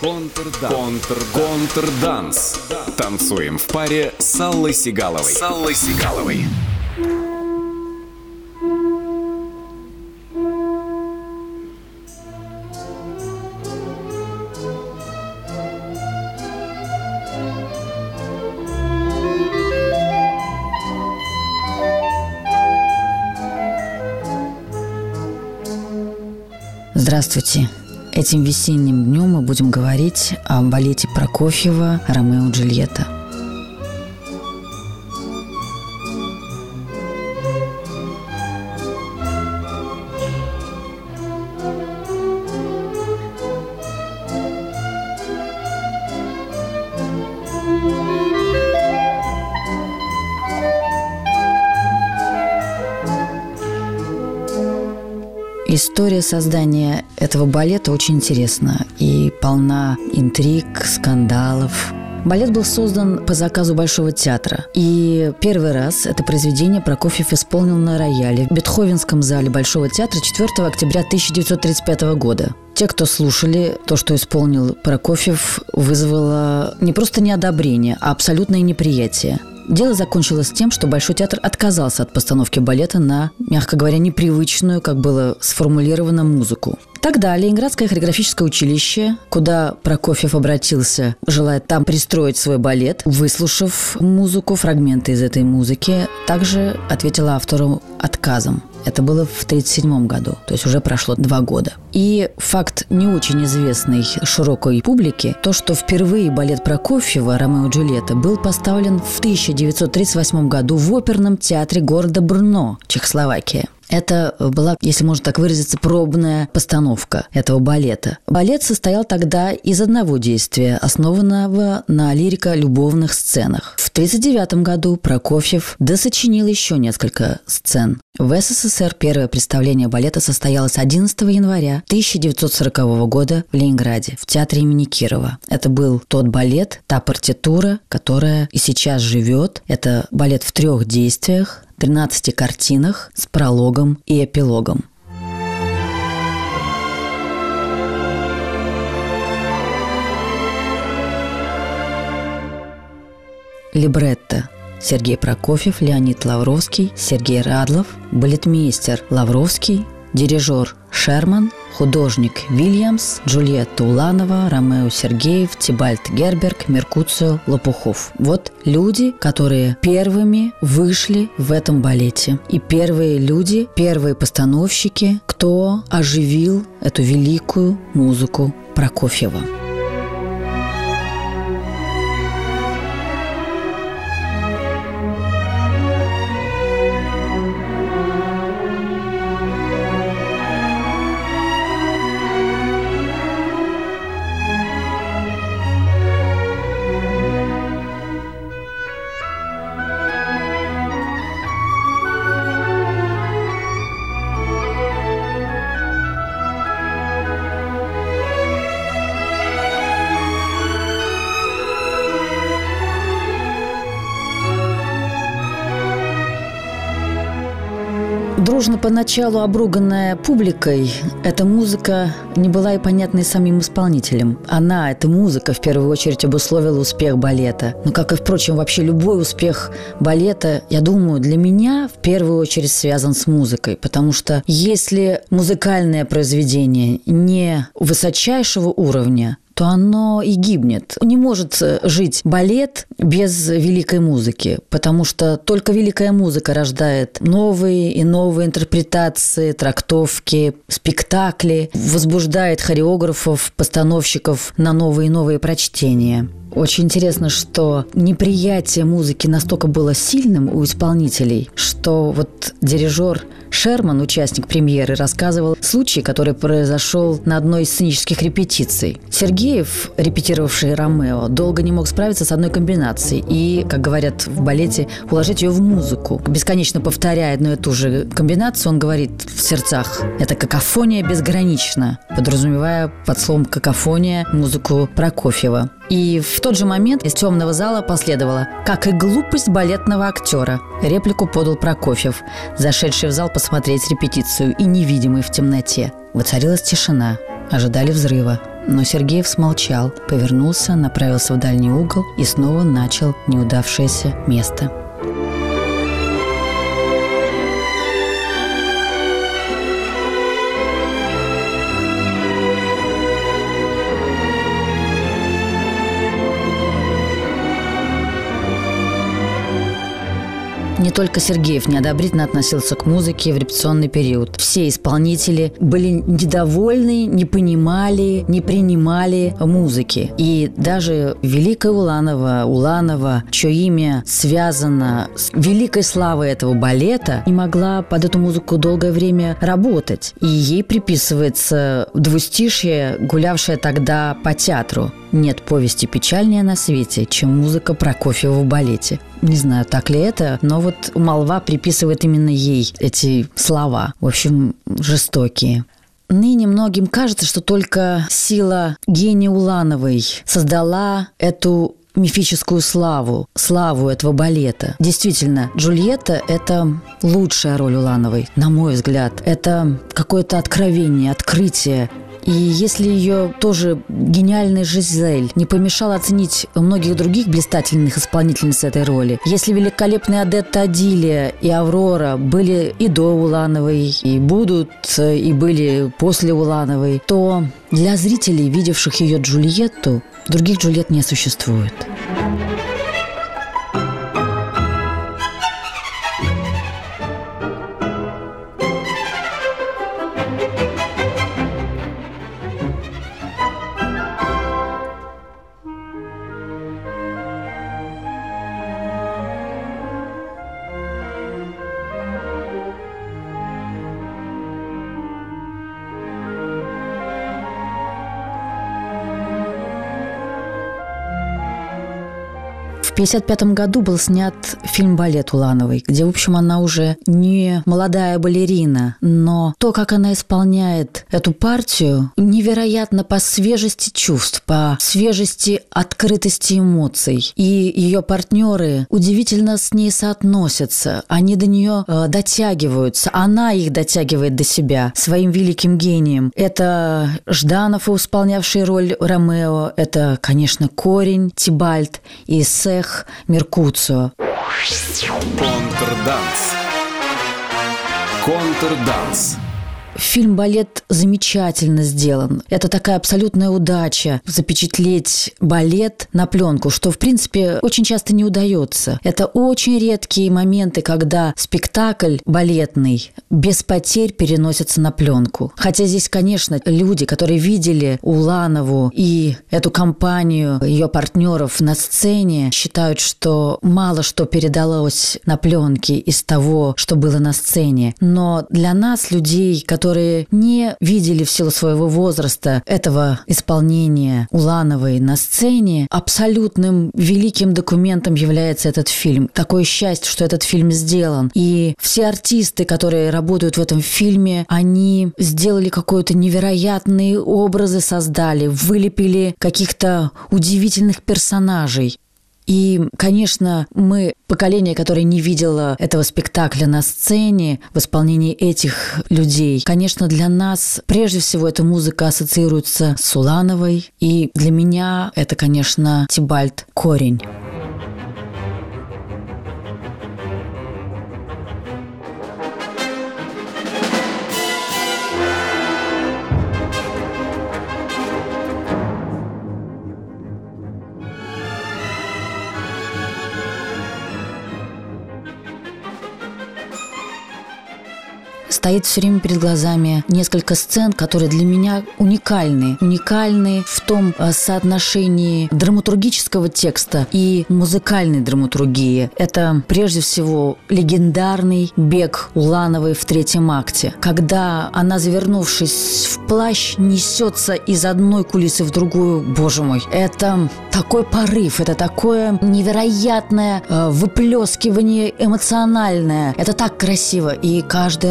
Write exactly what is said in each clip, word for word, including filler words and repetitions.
Контрданс. Контрданс. Танцуем в паре с Аллой Сигаловой. С Аллой Сигаловой. Здравствуйте! Этим весенним днем мы будем говорить о балете Прокофьева «Ромео и Джульетта». История создания этого балета очень интересна и полна интриг, скандалов. Балет был создан по заказу Большого театра. И первый раз это произведение Прокофьев исполнил на рояле в Бетховенском зале Большого театра четвёртого октября тысяча девятьсот тридцать пятого года. Те, кто слушали то, что исполнил Прокофьев, вызвало не просто неодобрение, а абсолютное неприятие. Дело закончилось тем, что Большой театр отказался от постановки балета на, мягко говоря, непривычную, как было сформулировано, музыку. Тогда Ленинградское хореографическое училище, куда Прокофьев обратился, желая там пристроить свой балет, выслушав музыку, фрагменты из этой музыки, также ответило автору отказом. Это было в тридцать седьмом году, то есть уже прошло два года. И факт не очень известный широкой публике, то, что впервые балет Прокофьева «Ромео и Джульетта» был поставлен в тысяча девятьсот тридцать восьмом году в оперном театре города Брно, Чехословакия. Это была, если можно так выразиться, пробная постановка этого балета. Балет состоял тогда из одного действия, основанного на лирико-любовных сценах. В тридцать девятом году Прокофьев досочинил еще несколько сцен. В СССР первое представление балета состоялось одиннадцатого января тысяча девятьсот сорокового года в Ленинграде, в театре имени Кирова. Это был тот балет, та партитура, которая и сейчас живет. Это балет в трех действиях, тринадцати картинах с прологом и эпилогом. Либретто Сергей Прокофьев, Леонид Лавровский, Сергей Радлов, балетмейстер Лавровский, дирижер Шерман, художник Вильямс, Джульетта Уланова, Ромео Сергеев, Тибальт Герберг, Меркуцио Лопухов. Вот люди, которые первыми вышли в этом балете. И первые люди, первые постановщики, кто оживил эту великую музыку Прокофьева. Дружно поначалу обруганная публикой, эта музыка не была и понятной самим исполнителям. Она, эта музыка, в первую очередь обусловила успех балета. Но, как и, впрочем, вообще любой успех балета, я думаю, для меня в первую очередь связан с музыкой. Потому что если музыкальное произведение не высочайшего уровня, то оно и гибнет. Не может жить балет без великой музыки, потому что только великая музыка рождает новые и новые интерпретации, трактовки, спектакли, возбуждает хореографов, постановщиков на новые и новые прочтения. Очень интересно, что неприятие музыки настолько было сильным у исполнителей, что вот дирижер Шерман, участник премьеры, рассказывал случай, который произошел на одной из сценических репетиций. Сергеев, репетировавший Ромео, долго не мог справиться с одной комбинацией и, как говорят в балете, уложить ее в музыку. Бесконечно повторяя одну и ту же комбинацию, он говорит в сердцах: «Это какофония безгранична», подразумевая под словом «какофония» музыку Прокофьева. И в тот же момент из темного зала последовало: «Как и глупость балетного актера». Реплику подал Прокофьев, зашедший в зал посмотреть репетицию и невидимый в темноте. Воцарилась тишина. Ожидали взрыва. Но Сергеев смолчал, повернулся, направился в дальний угол и снова начал неудавшееся место. Не только Сергеев неодобрительно относился к музыке в репетиционный период. Все исполнители были недовольны, не понимали, не принимали музыки. И даже великая Уланова, Уланова, чье имя связано с великой славой этого балета, не могла под эту музыку долгое время работать. И ей приписывается двустишье, гулявшее тогда по театру. Нет повести печальнее на свете, чем музыка Прокофьева в балете. Не знаю, так ли это, но вот молва приписывает именно ей эти слова. В общем, жестокие. Ныне многим кажется, что только сила гения Улановой создала эту мифическую славу, славу этого балета. Действительно, Джульетта – это лучшая роль Улановой, на мой взгляд. Это какое-то откровение, открытие. И если ее тоже гениальный Жизель не помешала оценить многих других блистательных исполнительниц этой роли, если великолепные Одетта Адилия и Аврора были и до Улановой, и будут, и были после Улановой, то для зрителей, видевших ее Джульетту, других Джульетт не существует. В тысяча девятьсот пятьдесят пятом году был снят фильм «Балет» Улановой, где, в общем, она уже не молодая балерина, но то, как она исполняет эту партию, невероятно по свежести чувств, по свежести открытости эмоций. И ее партнеры удивительно с ней соотносятся, они до нее э, дотягиваются, она их дотягивает до себя своим великим гением. Это Жданов, исполнявший роль Ромео, это, конечно, Корень, Тибальт и Сех, Меркуцио. Контрданс. Контрданс. Фильм «Балет» замечательно сделан. Это такая абсолютная удача запечатлеть балет на пленку, что, в принципе, очень часто не удается. Это очень редкие моменты, когда спектакль балетный без потерь переносится на пленку. Хотя здесь, конечно, люди, которые видели Уланову и эту компанию ее партнеров на сцене, считают, что мало что передалось на пленке из того, что было на сцене. Но для нас, людей, которые которые не видели в силу своего возраста этого исполнения Улановой на сцене, абсолютным великим документом является этот фильм. Такое счастье, что этот фильм сделан. И все артисты, которые работают в этом фильме, они сделали какие-то невероятные образы, создали, вылепили каких-то удивительных персонажей. И, конечно, мы, поколение, которое не видело этого спектакля на сцене в исполнении этих людей, конечно, для нас прежде всего эта музыка ассоциируется с Улановой. И для меня это, конечно, Тибальт Корень. Стоит все время перед глазами несколько сцен, которые для меня уникальны. Уникальны в том соотношении драматургического текста и музыкальной драматургии. Это, прежде всего, легендарный бег Улановой в третьем акте, когда она, завернувшись в плащ, несется из одной кулисы в другую. Боже мой, это такой порыв, это такое невероятное выплескивание эмоциональное. Это так красиво. И каждый раз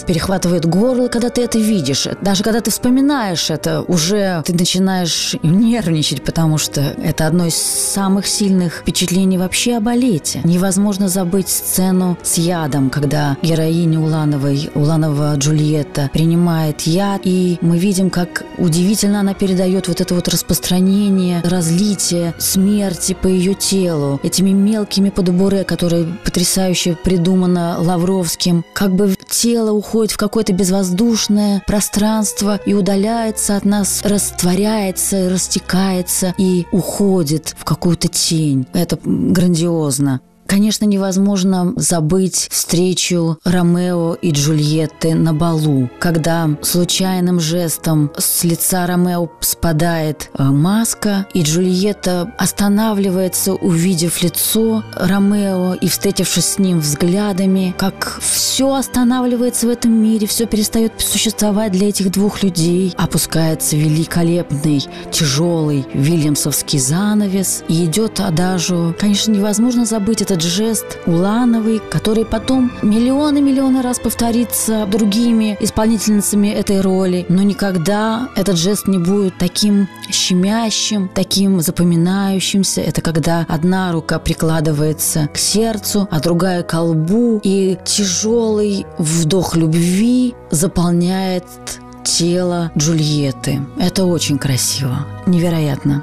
перехватывает горло, когда ты это видишь. Даже когда ты вспоминаешь это, уже ты начинаешь нервничать, потому что это одно из самых сильных впечатлений вообще о балете. Невозможно забыть сцену с ядом, когда героиня Улановой, Уланова Джульетта, принимает яд, и мы видим, как удивительно она передает вот это вот распространение, разлитие смерти по ее телу, этими мелкими подубуре, которые потрясающе придумано Лавровским. Как бы тело уходит в какое-то безвоздушное пространство и удаляется от нас, растворяется, растекается и уходит в какую-то тень. Это грандиозно. Конечно, невозможно забыть встречу Ромео и Джульетты на балу, когда случайным жестом с лица Ромео спадает маска, и Джульетта останавливается, увидев лицо Ромео и встретившись с ним взглядами, как все останавливается в этом мире, все перестает существовать для этих двух людей. Опускается великолепный, тяжелый вильямсовский занавес, и идет адажио. Конечно, невозможно забыть этот жест Улановой, который потом миллионы-миллионы раз повторится другими исполнительницами этой роли, но никогда этот жест не будет таким щемящим, таким запоминающимся. Это когда одна рука прикладывается к сердцу, а другая к колбу, и тяжелый вдох любви заполняет тело Джульетты. Это очень красиво, невероятно.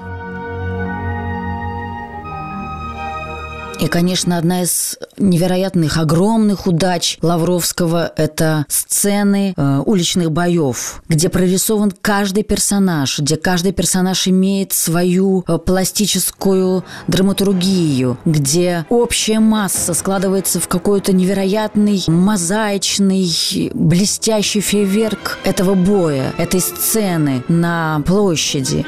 И, конечно, одна из невероятных, огромных удач Лавровского – это сцены э, уличных боев, где прорисован каждый персонаж, где каждый персонаж имеет свою э, пластическую драматургию, где общая масса складывается в какой-то невероятный, мозаичный, блестящий фейерверк этого боя, этой сцены на площади.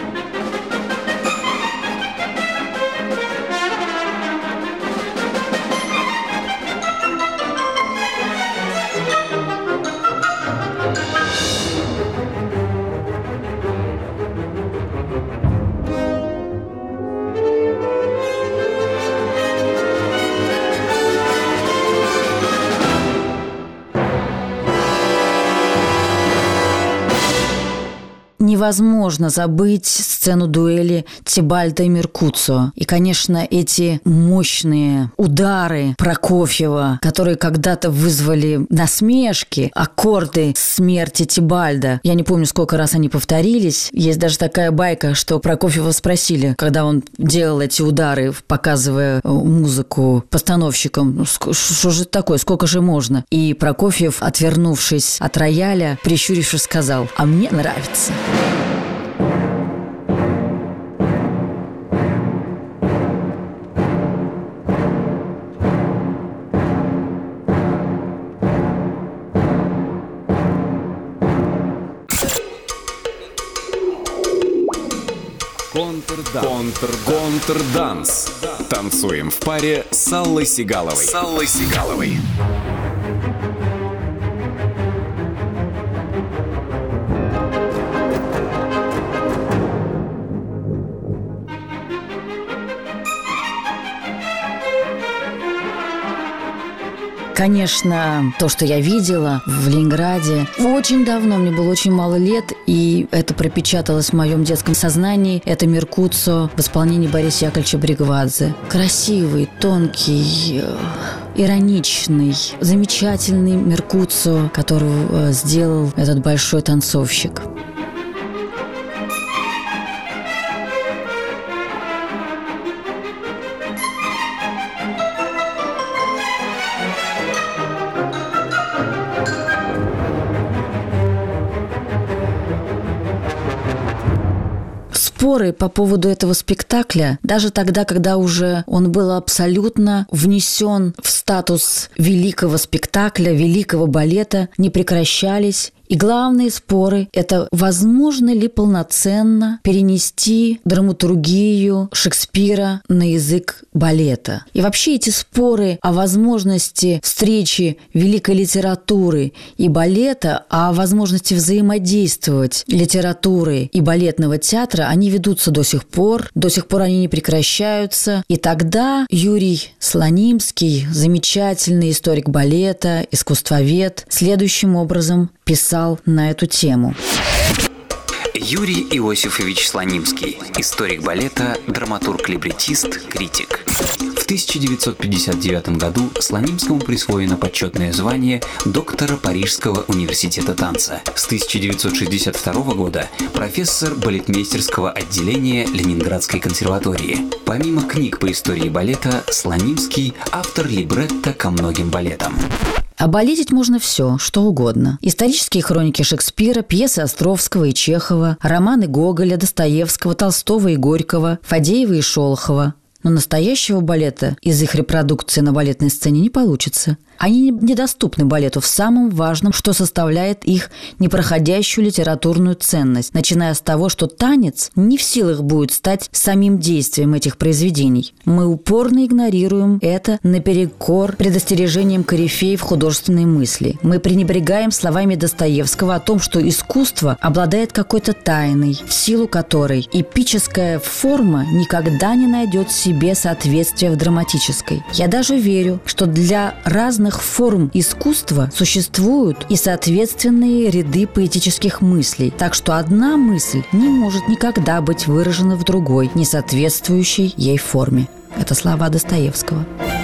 Невозможно забыть сцену дуэли Тебальда и Меркуцио. И, конечно, эти мощные удары Прокофьева, которые когда-то вызвали насмешки, аккорды смерти Тебальда. Я не помню, сколько раз они повторились. Есть даже такая байка, что Прокофьева спросили, когда он делал эти удары, показывая музыку постановщикам, что же это такое, сколько же можно? И Прокофьев, отвернувшись от рояля, прищурившись, сказал: «А мне нравится». Контр, контрданс. Танцуем в паре с Аллой Сигаловой. С Аллой Сигаловой. Конечно, то, что я видела в Ленинграде, очень давно, мне было очень мало лет, и это пропечаталось в моем детском сознании. Это Меркуцио в исполнении Бориса Яковлевича Бригвадзе. Красивый, тонкий, ироничный, замечательный Меркуцио, которого сделал этот большой танцовщик. Споры по поводу этого спектакля, даже тогда, когда уже он был абсолютно внесен в статус великого спектакля, великого балета, не прекращались И главные споры – это возможно ли полноценно перенести драматургию Шекспира на язык балета. И вообще эти споры о возможности встречи великой литературы и балета, о возможности взаимодействовать литературы и балетного театра, они ведутся до сих пор, до сих пор они не прекращаются. И тогда Юрий Слонимский, замечательный историк балета, искусствовед, следующим образом писал на эту тему. Юрий Иосифович Слонимский, историк балета, драматург-либретист, критик. В тысяча девятьсот пятьдесят девятом году Слонимскому присвоено почетное звание доктора Парижского университета танца. С тысяча девятьсот шестьдесят второго года профессор балетмейстерского отделения Ленинградской консерватории. Помимо книг по истории балета, Слонимский – автор либретто ко многим балетам. Обалетить можно все, что угодно. Исторические хроники Шекспира, пьесы Островского и Чехова, романы Гоголя, Достоевского, Толстого и Горького, Фадеева и Шолохова. Но настоящего балета из их репродукции на балетной сцене не получится. Они недоступны балету в самом важном, что составляет их непроходящую литературную ценность, начиная с того, что танец не в силах будет стать самим действием этих произведений. Мы упорно игнорируем это наперекор предостережениям корифеев художественной мысли. Мы пренебрегаем словами Достоевского о том, что искусство обладает какой-то тайной, в силу которой эпическая форма никогда не найдет себе соответствия в драматической. Я даже верю, что для разных форм искусства существуют и соответственные ряды поэтических мыслей, так что одна мысль не может никогда быть выражена в другой, не соответствующей ей форме. Это слова Достоевского.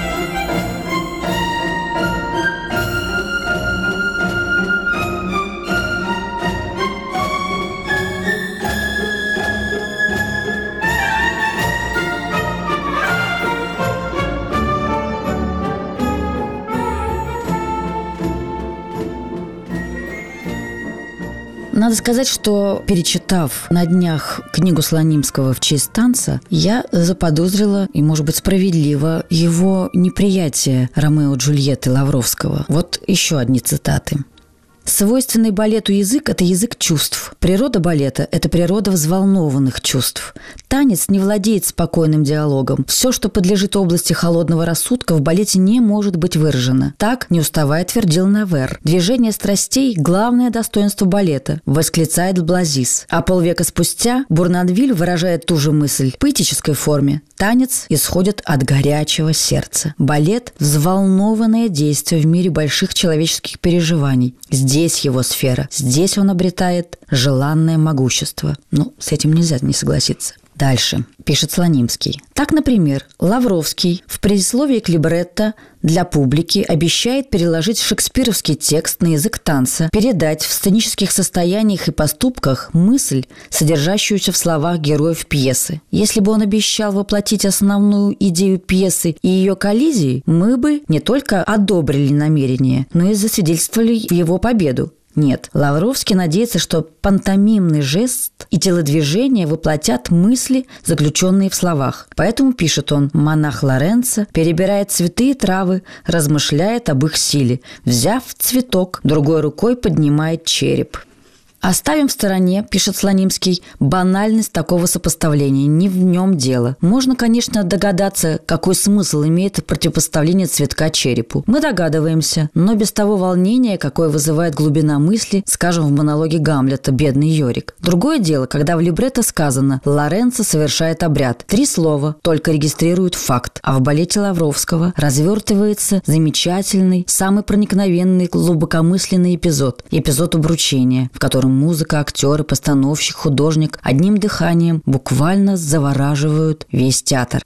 Надо сказать, что, перечитав на днях книгу Слонимского «В честь танца», я заподозрила, и, может быть, справедливо, его неприятие Ромео и Джульетты Лавровского. Вот еще одни цитаты. Свойственный балету язык – это язык чувств. Природа балета – это природа взволнованных чувств. Танец не владеет спокойным диалогом. Все, что подлежит области холодного рассудка, в балете не может быть выражено. Так, не уставая, твердил Навер. Движение страстей – главное достоинство балета, восклицает Блазис. А полвека спустя Бурнанвиль выражает ту же мысль в поэтической форме. Танец исходит от горячего сердца. Балет – взволнованное действие в мире больших человеческих переживаний. Здесь его сфера, здесь он обретает желанное могущество. Ну, с этим нельзя не согласиться. Дальше, пишет Слонимский. Так, например, Лавровский в предисловии к либретто для публики обещает переложить шекспировский текст на язык танца, передать в сценических состояниях и поступках мысль, содержащуюся в словах героев пьесы. Если бы он обещал воплотить основную идею пьесы и ее коллизии, мы бы не только одобрили намерение, но и засвидетельствовали его победу. Нет, Лавровский надеется, что пантомимный жест и телодвижение воплотят мысли, заключенные в словах. Поэтому, пишет он, монах Лоренцо перебирает цветы и травы, размышляет об их силе. Взяв цветок, другой рукой поднимает череп. Оставим в стороне, пишет Слонимский, банальность такого сопоставления, не в нем дело. Можно, конечно, догадаться, какой смысл имеет противопоставление цветка черепу. Мы догадываемся, но без того волнения, какое вызывает глубина мысли, скажем, в монологе Гамлета «Бедный Йорик». Другое дело, когда в либретто сказано «Лоренцо совершает обряд». Три слова только регистрируют факт, а в балете Лавровского развертывается замечательный, самый проникновенный, глубокомысленный эпизод – эпизод обручения, в котором музыка, актеры, постановщик, художник одним дыханием буквально завораживают весь театр.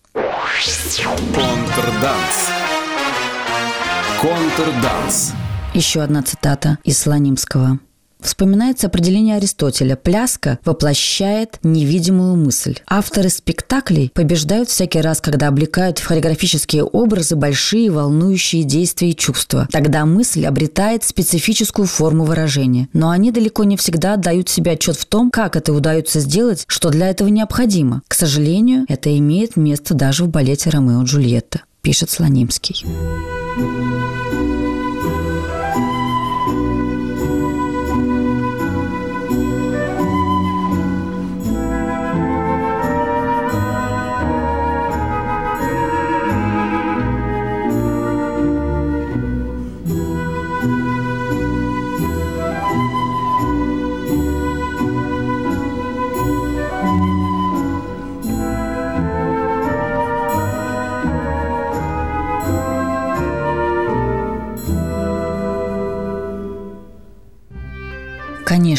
Контрданс. Контрданс. Еще одна цитата из Слонимского. Вспоминается определение Аристотеля. Пляска воплощает невидимую мысль. Авторы спектаклей побеждают всякий раз, когда облекают в хореографические образы большие волнующие действия и чувства. Тогда мысль обретает специфическую форму выражения. Но они далеко не всегда отдают себе отчет в том, как это удается сделать, что для этого необходимо. К сожалению, это имеет место даже в балете «Ромео и Джульетта», пишет Слонимский.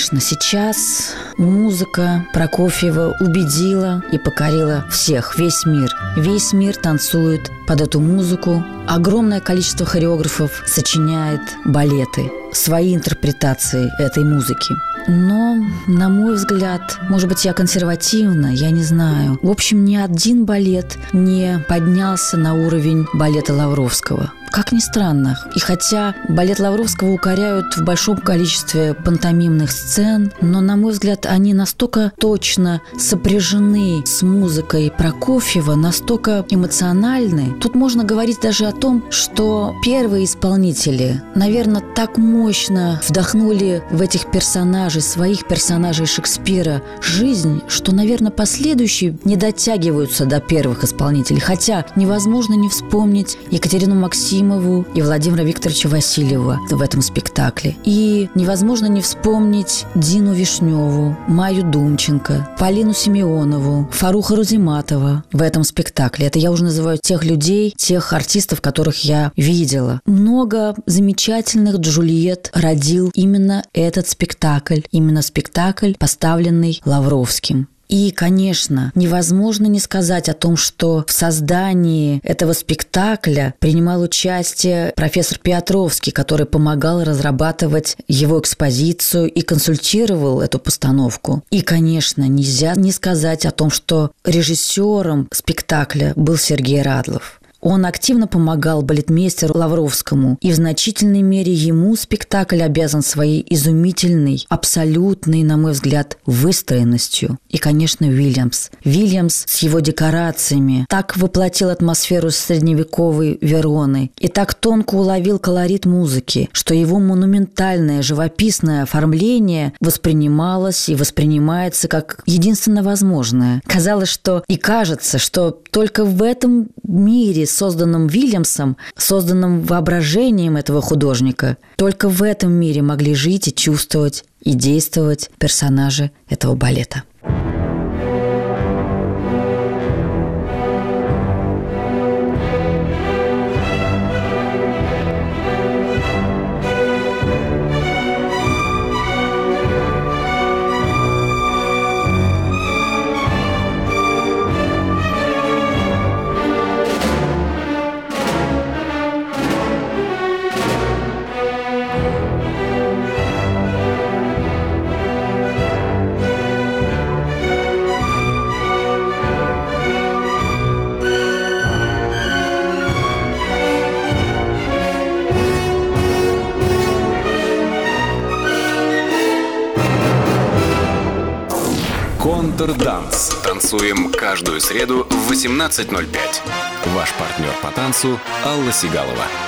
конечно, сейчас музыка Прокофьева убедила и покорила всех, весь мир. Весь мир танцует под эту музыку. Огромное количество хореографов сочиняет балеты, свои интерпретации этой музыки. Но, на мой взгляд, может быть, я консервативна, я не знаю. В общем, ни один балет не поднялся на уровень балета Лавровского. Как ни странно. И хотя балет Лавровского укоряют в большом количестве пантомимных сцен, но, на мой взгляд, они настолько точно сопряжены с музыкой Прокофьева, настолько эмоциональны. Тут можно говорить даже о том, что первые исполнители, наверное, так мощно вдохнули в этих персонажей, своих персонажей Шекспира, жизнь, что, наверное, последующие не дотягиваются до первых исполнителей. Хотя невозможно не вспомнить Екатерину Максимову и Владимира Викторовича Васильева в этом спектакле. И невозможно не вспомнить Дину Вишневу, Майю Думченко, Полину Симеонову, Фаруха Рузиматова в этом спектакле. Это я уже называю тех людей, тех артистов, которых я видела. Много замечательных Джульетт родил именно этот спектакль, именно спектакль, поставленный Лавровским. И, конечно, невозможно не сказать о том, что в создании этого спектакля принимал участие профессор Петровский, который помогал разрабатывать его экспозицию и консультировал эту постановку. И, конечно, нельзя не сказать о том, что режиссером спектакля был Сергей Радлов. Он активно помогал балетмейстеру Лавровскому, и в значительной мере ему спектакль обязан своей изумительной, абсолютной, на мой взгляд, выстроенностью. И, конечно, Уильямс. Уильямс с его декорациями так воплотил атмосферу средневековой Вероны и так тонко уловил колорит музыки, что его монументальное живописное оформление воспринималось и воспринимается как единственно возможное. Казалось, что и кажется, что только в этом мире, созданном Уильямсом, созданном воображением этого художника, только в этом мире могли жить и чувствовать и действовать персонажи этого балета. Контрданс. Танцуем каждую среду в восемнадцать ноль пять. Ваш партнер по танцу Алла Сигалова.